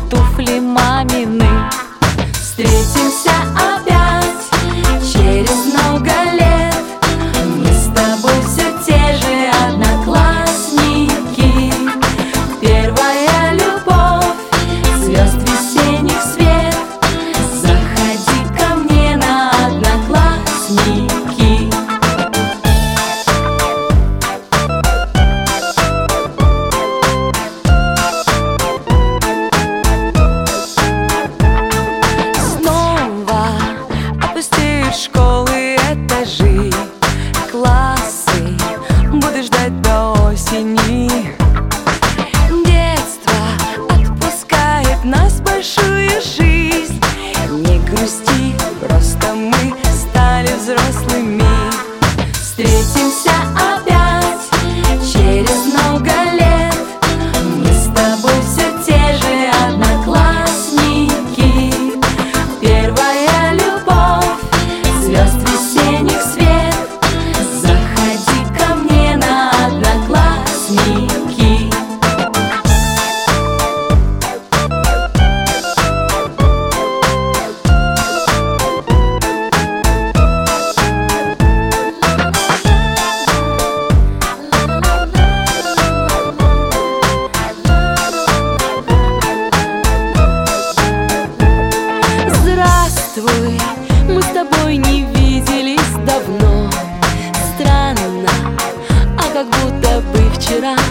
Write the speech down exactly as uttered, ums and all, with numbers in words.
туфли мамины. Встретимся опять через много лет. Мы с тобой все те же одноклассники. Первая любовь, звезд весенних свет. Заходи ко мне на одноклассники. Школы, этажи, классы, буду ждать до осени. Детство отпускает нас в большую жизнь. Не грусти, просто мы стали взрослыми. Встретимся опять через много лет. Мы с тобой все те же одноклассники. Первая любовь, звезд весенних свет. Заходи ко мне на одноклассники. Здравствуй, мы с тобой не виделись давно. Странно, а как будто бы вчера.